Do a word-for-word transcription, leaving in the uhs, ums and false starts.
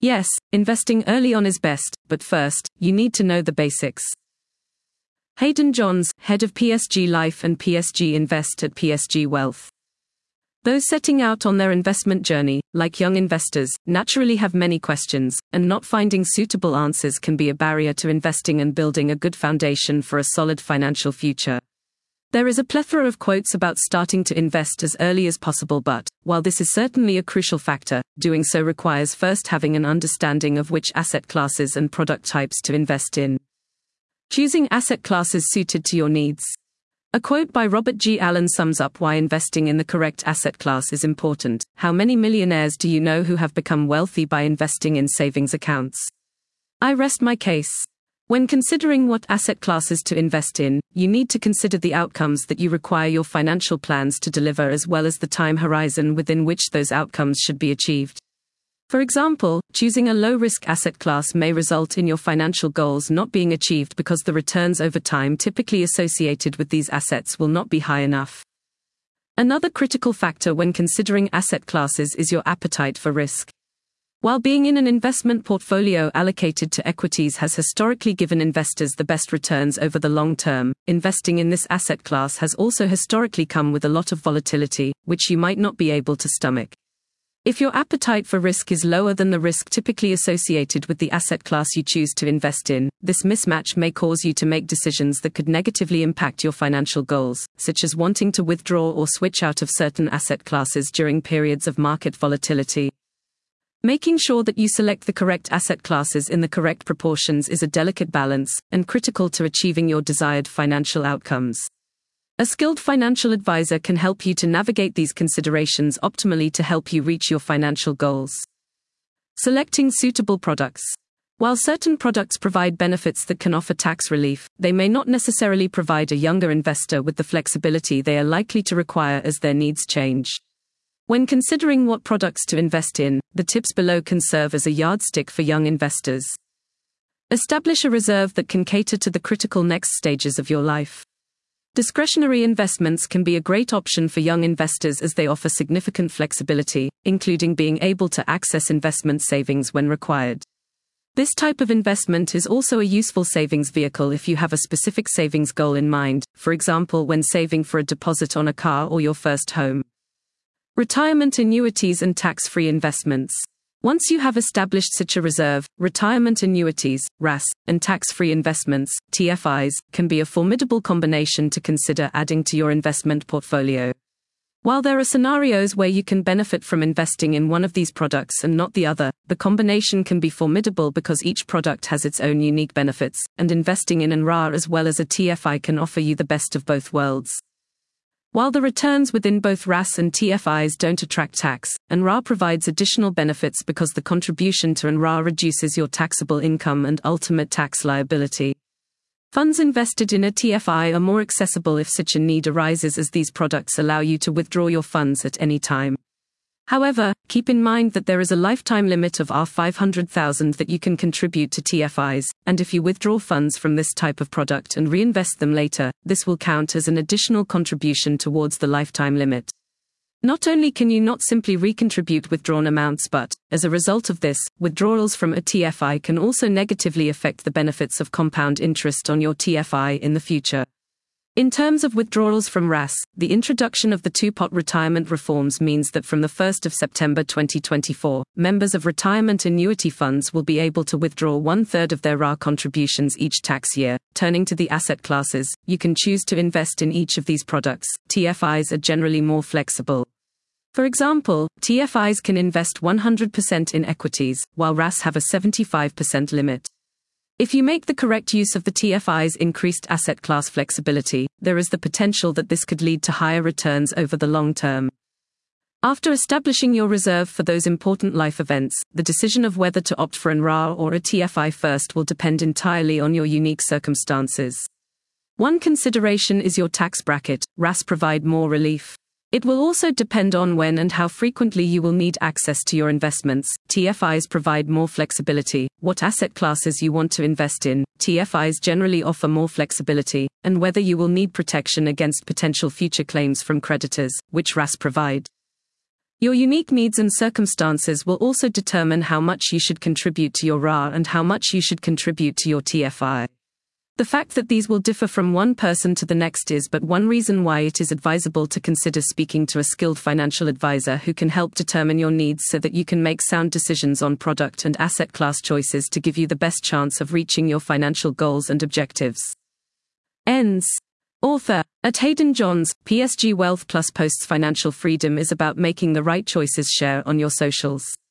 Yes, investing early on is best, but first, you need to know the basics. Hayden Johns, head of P S G Life and P S G Invest at P S G Wealth. Those setting out on their investment journey, like young investors, naturally have many questions, and not finding suitable answers can be a barrier to investing and building a good foundation for a solid financial future. There is a plethora of quotes about starting to invest as early as possible, but, while this is certainly a crucial factor, doing so requires first having an understanding of which asset classes and product types to invest in. Choosing asset classes suited to your needs. A quote by Robert G. Allen sums up why investing in the correct asset class is important. How many millionaires do you know who have become wealthy by investing in savings accounts? I rest my case. When considering what asset classes to invest in, you need to consider the outcomes that you require your financial plans to deliver, as well as the time horizon within which those outcomes should be achieved. For example, choosing a low-risk asset class may result in your financial goals not being achieved because the returns over time typically associated with these assets will not be high enough. Another critical factor when considering asset classes is your appetite for risk. While being in an investment portfolio allocated to equities has historically given investors the best returns over the long term, investing in this asset class has also historically come with a lot of volatility, which you might not be able to stomach. If your appetite for risk is lower than the risk typically associated with the asset class you choose to invest in, this mismatch may cause you to make decisions that could negatively impact your financial goals, such as wanting to withdraw or switch out of certain asset classes during periods of market volatility. Making sure that you select the correct asset classes in the correct proportions is a delicate balance, and critical to achieving your desired financial outcomes. A skilled financial advisor can help you to navigate these considerations optimally to help you reach your financial goals. Selecting suitable products. While certain products provide benefits that can offer tax relief, they may not necessarily provide a younger investor with the flexibility they are likely to require as their needs change. When considering what products to invest in, the tips below can serve as a yardstick for young investors. Establish a reserve that can cater to the critical next stages of your life. Discretionary investments can be a great option for young investors as they offer significant flexibility, including being able to access investment savings when required. This type of investment is also a useful savings vehicle if you have a specific savings goal in mind, for example when saving for a deposit on a car or your first home. Retirement annuities and tax-free investments. Once you have established such a reserve, retirement annuities, R A S, and tax-free investments, T F Is, can be a formidable combination to consider adding to your investment portfolio. While there are scenarios where you can benefit from investing in one of these products and not the other, the combination can be formidable because each product has its own unique benefits, and investing in an R A as well as a T F I can offer you the best of both worlds. While the returns within both R A S and T F Is don't attract tax, an R A provides additional benefits because the contribution to an R A reduces your taxable income and ultimate tax liability. Funds invested in a T F I are more accessible if such a need arises, as these products allow you to withdraw your funds at any time. However, keep in mind that there is a lifetime limit of five hundred thousand dollars that you can contribute to T F Is, and if you withdraw funds from this type of product and reinvest them later, this will count as an additional contribution towards the lifetime limit. Not only can you not simply recontribute withdrawn amounts, but, as a result of this, withdrawals from a T F I can also negatively affect the benefits of compound interest on your T F I in the future. In terms of withdrawals from R A S, the introduction of the two-pot retirement reforms means that from the first of September twenty twenty-four, members of retirement annuity funds will be able to withdraw one-third of their R A contributions each tax year. Turning to the asset classes, you can choose to invest in each of these products. T F Is are generally more flexible. For example, T F Is can invest one hundred percent in equities, while R A S have a seventy-five percent limit. If you make the correct use of the T F I's increased asset class flexibility, there is the potential that this could lead to higher returns over the long term. After establishing your reserve for those important life events, the decision of whether to opt for an R A or a T F I first will depend entirely on your unique circumstances. One consideration is your tax bracket. R A S provide more relief. It will also depend on when and how frequently you will need access to your investments. T F Is provide more flexibility. What asset classes you want to invest in. T F Is generally offer more flexibility, and whether you will need protection against potential future claims from creditors, which R A S provide. Your unique needs and circumstances will also determine how much you should contribute to your R A and how much you should contribute to your T F I. The fact that these will differ from one person to the next is but one reason why it is advisable to consider speaking to a skilled financial advisor who can help determine your needs so that you can make sound decisions on product and asset class choices to give you the best chance of reaching your financial goals and objectives. Ends. Author, at Hayden Johns, P S G Wealth Plus posts financial freedom is about making the right choices. Share on your socials.